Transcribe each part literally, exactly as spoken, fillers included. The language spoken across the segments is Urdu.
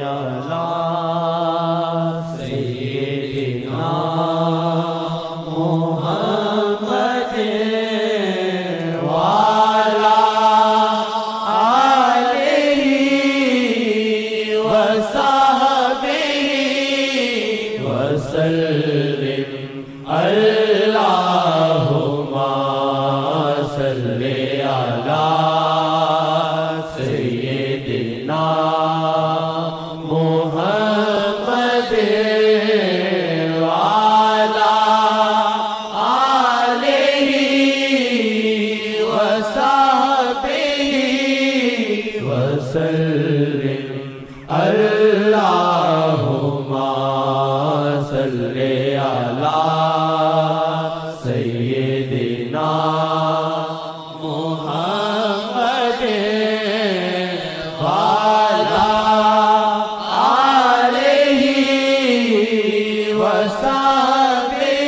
علی سیدنا محمد وعلی آلہ وصحبہ وسلم اللہم صلی علی سیدنا محمد وعلی آلہ وصحبہ وسلم اللہم صلی علی سیدنا محمد وعلی آلہ وصحبہ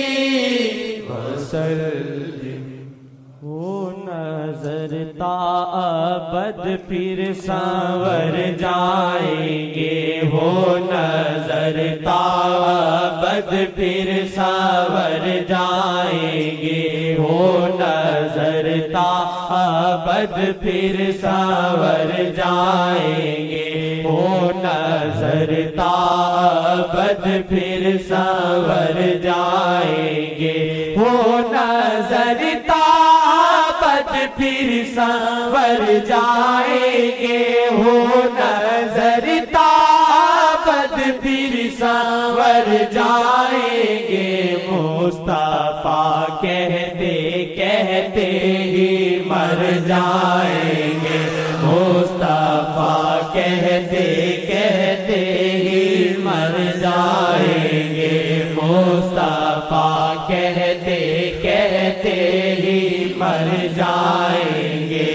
وسلم. وہ نظر تا ابد پھر سنور جائیں گے، وہ نظر تا ابد پھر سنور جائیں گے، وہ نظر تا ابد پھر سنور جائیں گے، وہ نظر تا ابد پھر سنور جائیں گے، وہ نظر تا ابد پھر سنور جائیں گے، وہ نظر تا ابد پھر سنور جائیں گے. مصطفیٰ کہتے کہتے ہی مر جائیں گے، مصطفیٰ کہتے کہتے ہی مر جائیں گے، مصطفیٰ کہتے کہتے ہی مر جائیں گے،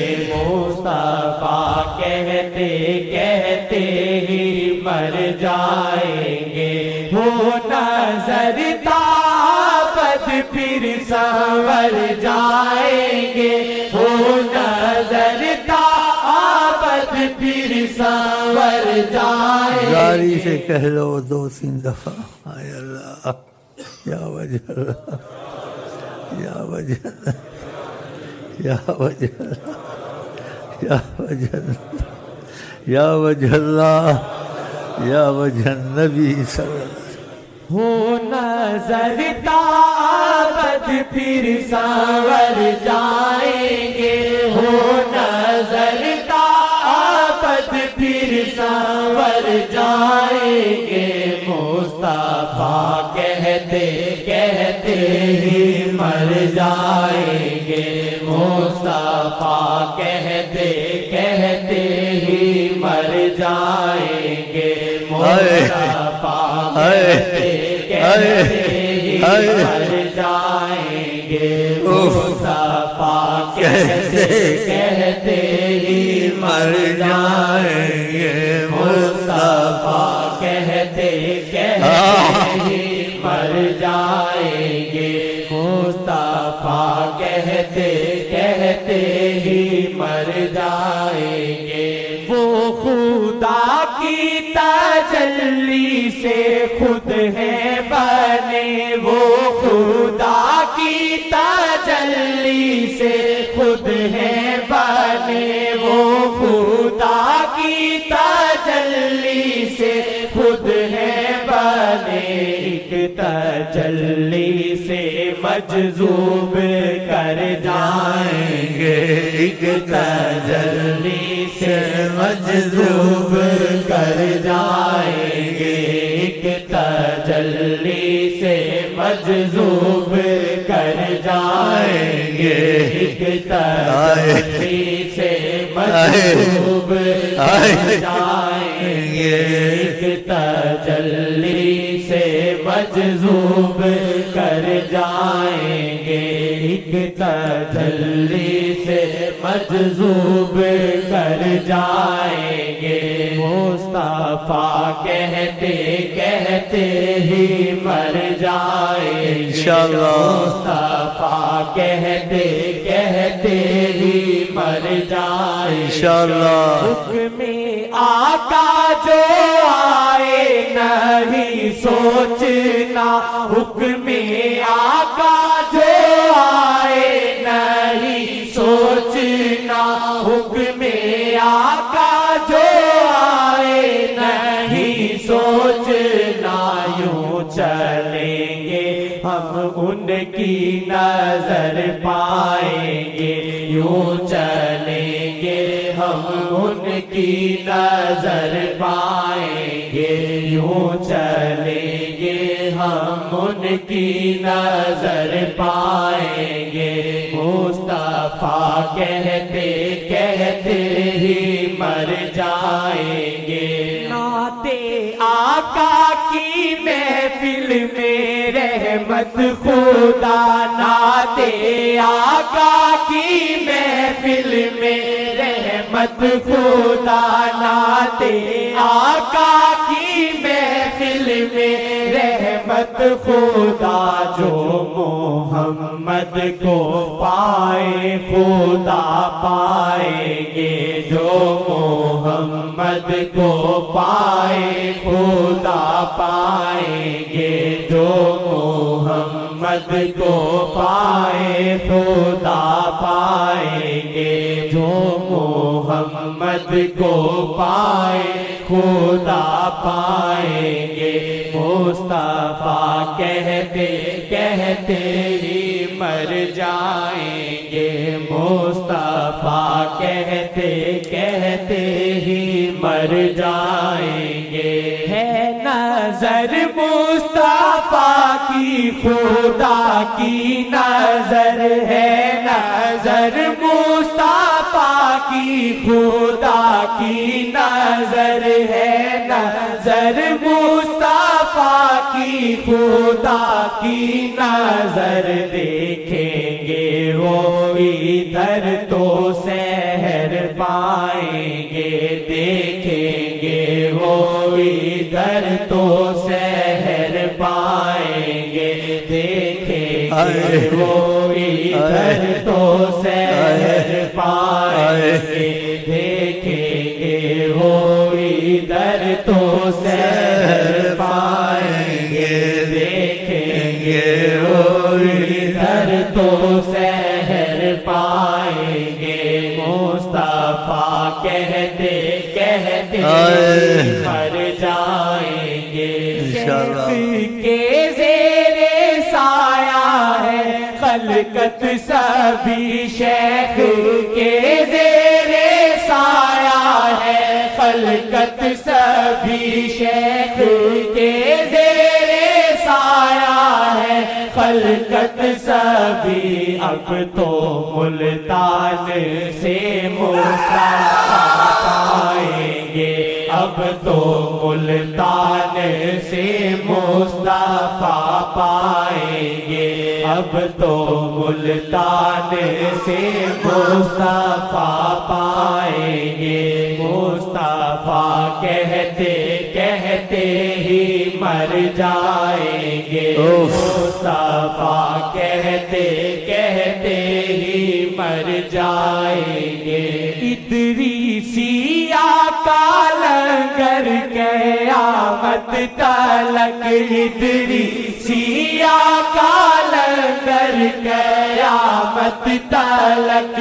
مصطفیٰ کہتے کہتے ہی مر جائیں گے. وہ نظر تا ابد پھر سنور جائیں گے، وہ نظر تا ابد پھر سنور جائیں گے. جاری سے کہہ لو دو تین دفعہ آئے اللہ یا وجہ اللہ یا وجہ اللہ یا وجہ اللہ یا وجہ اللہ یا وجہ اللہ یا وجہ النبی صلی اللہ علیہ وسلم. ہو نظر تا ابد پھر سنور جائیں گے، ہو نظر تا ابد پھر سنور جائیں گے. مصطفیٰ کہتے کہتے ہی مر جائیں گے، مصطفیٰ کہتے کہتے ہی مر جائیں گے، مصطفیٰ کہتے کہتے ہی مر جائیں گے، مصطفیٰ کہتے کہتے ہی مر جائیں گے، مصطفیٰ کہتے کہتے ہی مر جائیں گے، مصطفیٰ کہتے کہتے ہی مر جائیں گے. وہ خدا کی تجلی سے خود ہے بنے، وہ خدا کی تجلی سے خود ہے بنے، وہ خدا کی تجلی سے خود ہے بنے. ایک تجلی سے مجذوب کر جائیں گے، ایک تجلی سے مجذوب کر جائیں گے، ایک تجلی سے مجذوب کر جائیں گے، ایک تجلی سے مجذوب کر جائیں گے، ایک تجلی سے مجذوب کر جائیں گے، ایک تجلی سے مجذوب کر جائیں گے. مصطفیٰ کہتے کہتے ہی مر جائیں گے انشاءاللہ. مصطفیٰ کہتے کہتے ہی مر جائیں انشاءاللہ حکم آقا جو آئے نہیں سوچنا حکم آقا جو آئے نہیں سوچنا حکم آقا جو آئے نہیں سوچنا یوں چلیں گے ہم ان کی نظر پائیں گے یوں چلیں گے ہم ان کی نظر پائیں گے یوں چلیں گے ہم ان کی نظر پائیں گے مصطفیٰ کہتے کہتے ہی مر جائیں گے نعت آقا کی محفل میں رحمت خدا نعت آقا کی محفل میں رحمت خدا نعت آقا کی محفل میں رحمت خدا جو محمد کو پائے خدا پائیں گے جو محمد کو پائے خدا پائیں گے جو محمد کو پائے خدا پائیں گے جو محمد کو پائے خدا پائیں گے مصطفیٰ کہتے کہتے ہی مر جائیں گے مصطفیٰ کہتے کہتے ہی مر جائیں گے ہے نظر مصطفیٰ کی خدا کی نظر ہے نظر مصطفیٰ کی خدا کی نظر ہے نظر مصطفیٰ کی خدا کی نظر دیکھیں گے وہ ادھر تو سحر پائیں گے دیکھیں گے وہ ادھر تو سحر پائیں گے دیکھیں گے وہ ادھر تو سحر پائیں گے دیکھیں گے وہ ادھر تو سحر پائیں گے دیکھیں گے وہ ادھر تو سحر پائیں گے مصطفیٰ کہتے کہتے مر جائیں گے شیخ کے زیر سایہ ہے خلقت سبھی شیخ کے زیر سایہ ہے خلقت سبھی شیخ کے زیر سایہ ہے خلقت سبھی اب تو ملتان سے مصطفیٰ پائیں گے اب تو ملتان سے مصطفیٰ پائیں گے اب تو ملتان سے مصطفیٰ پائیں گے مصطفیٰ کہتے کہتے ہی مر جائیں گے مصطفیٰ کہتے کہتے ہی مر جائیں گے ادریسیہ کا لنگر قیامت تلک ادریسیہ کا لنگر قیامت تلک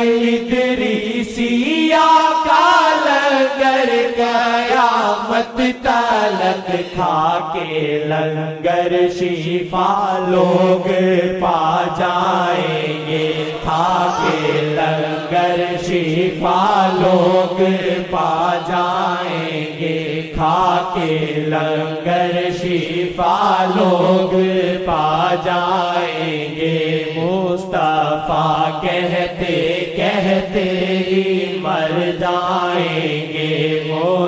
ادریسیہ کا لنگر قیامت تلک کھا کے لنگر شفا لوگ پا جائیں گے کھا کے لنگر شفا لوگ پا جائیں گے کھا کے لنگر شفا لوگ پا جائیں گے مصطفیٰ کہتے کہتے ہی مر جائیں گے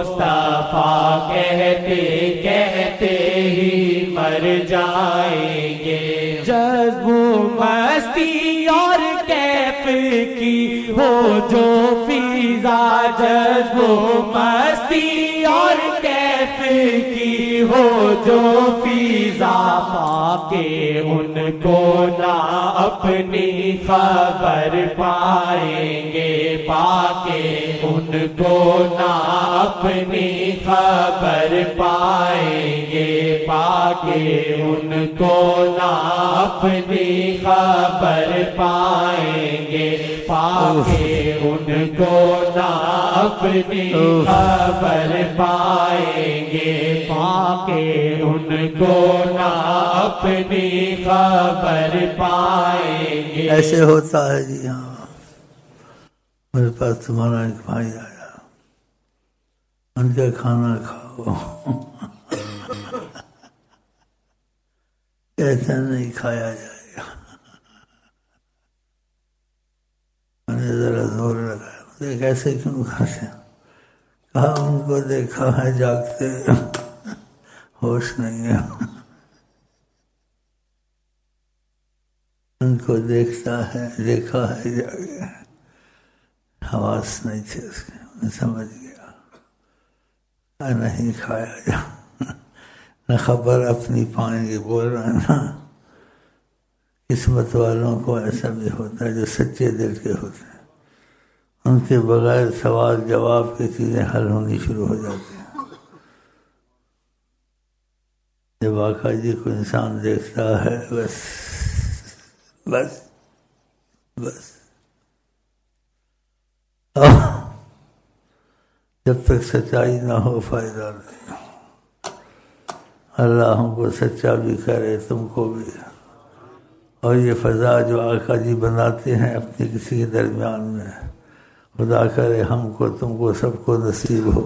مصطفیٰ کہتے کہتے ہی مر جائیں گے جذب و مستی اور کیف کی ہو جو فضا جذب و مستی اور کیف کی ہو جو فضا پا کے ان کو نہ اپنی خبر پائیں گے پا کے ان کو نہ اپنی خبر پائیں گے، پاکے ان کو نہ اپنی خبر پائیں گے، پاکے ان کو نہ اپنی خبر پائیں گے، پاکے ان کو نہ اپنی خبر پائیں گے۔ ایسے ہوتا ہے جی۔ ہاں میرے پاس تمہارا ایک بھائی آیا، ان کا کھانا کھاؤ، ایسا نہیں کھایا جائے گا۔ میں نے ذرا زور لگایا، مجھے کیسے کیوں کھاتے ہیں؟ کہا ان کو دیکھا ہے جاگتے، ہوش نہیں ہے، ان کو دیکھتا ہے، دیکھا ہے جاگے، حواس نہیں تھے اس کے۔ میں سمجھ گیا نہیں کھایا جا، نہ خبر اپنی پائیں گے، بول رہا ہے نا۔ قسمت والوں کو ایسا بھی ہوتا ہے جو سچے دل کے ہوتے ہیں، ان کے بغیر سوال جواب کی چیزیں حل ہونی شروع ہو جاتی ہیں۔ جب آقا جی کو انسان دیکھتا ہے، بس بس بس جب تک سچائی نہ ہو فائدہ نہیں۔ اللہ ہم کو سچا بھی کرے، تم کو بھی۔ اور یہ فضا جو آقا جی بناتے ہیں اپنے کسی کے درمیان میں، خدا کرے ہم کو تم کو سب کو نصیب ہو۔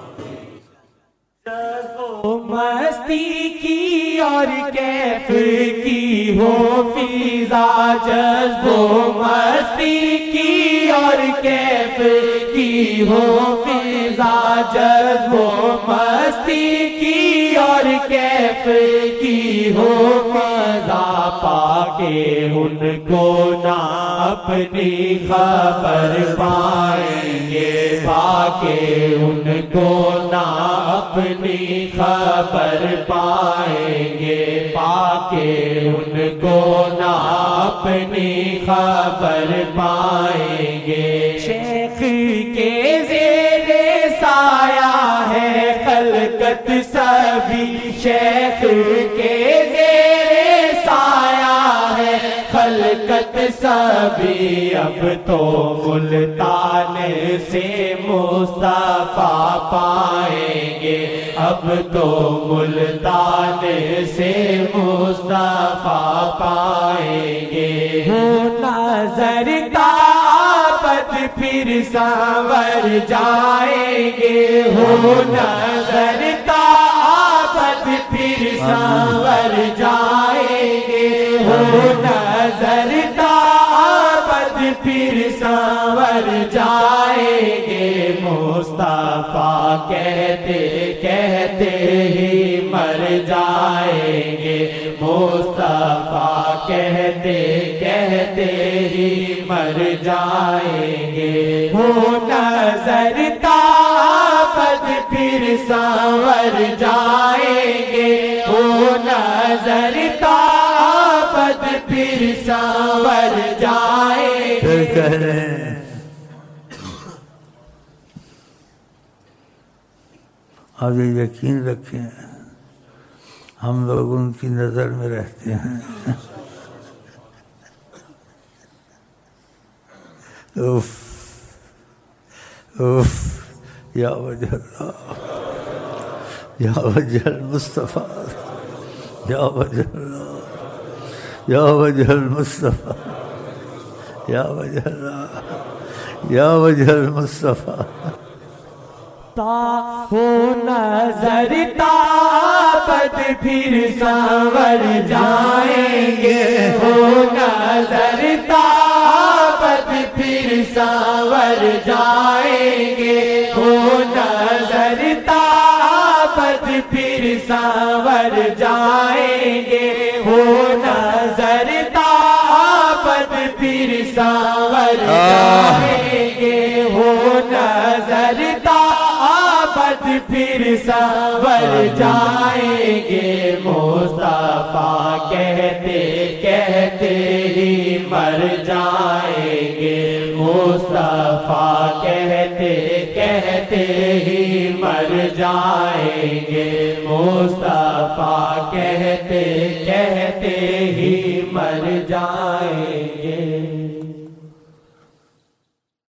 مستی کی اور کیف کی ہو فضا، جذب و مستی کی اور کیف کی ہو فضا، جذب و مستی کی اور کیف کی ہو فضا، پاکے ان کو نہ اپنی خبر پائیں گے، پاکے ان کو نہ اپنی خبر پائیں گے، پاکے ان کو نہ اپنی خبر پائیں گے۔ شیخ کے زیر سایہ ہے خلقت سبھی، شیخ کے زیر سایہ ہے خلقت سبھی، اب تو ملتان سے مصطفیٰ پائیں گے، اب تو ملتان سے مصطفیٰ پائیں گے۔ ہو نظر تابت پھر سنور جائیں گے، ہو نظر تابت پھر سنور جائیں گے، ہو نظر تابت پھر سنور جائیں گے۔ مصطفیٰ کہتے کہتے ہی مر جائیں گے، مصطفیٰ کہتے کہتے ہی مر جائیں گے۔ ہو نظر تابت پھر سنور جائیں گے، ہو نظر تابت پھر سنور جائیں گے۔ پھر کہہ رہے ہیں آپ یہ یقین رکھیں ہم لوگ ان کی نظر میں رہتے ہیں۔ اوف اوف یا وجہ اللہ، یا وجہ المصطفیٰ، یا وجہ اللہ، یا وجہ المصطفیٰ، یا وجہ اللہ، یا وجہ المصطفیٰ۔ ہو نظر تابت پھر سنور جائیں گے، ہو نظر تابت پھر سنور جائیں گے، ہو نظر تابت پھر سنور جائیں گے، ہو نظر تابت پھر سنور جائیں گے، ہو نظر تابت پھر سنور جائیں گے۔ مصطفیٰ کہتے کہتے ہی مر جائیں گے، مصطفیٰ کہتے کہتے ہی مر جائیں گے، مصطفیٰ کہتے کہتے ہی مر جائیں گے۔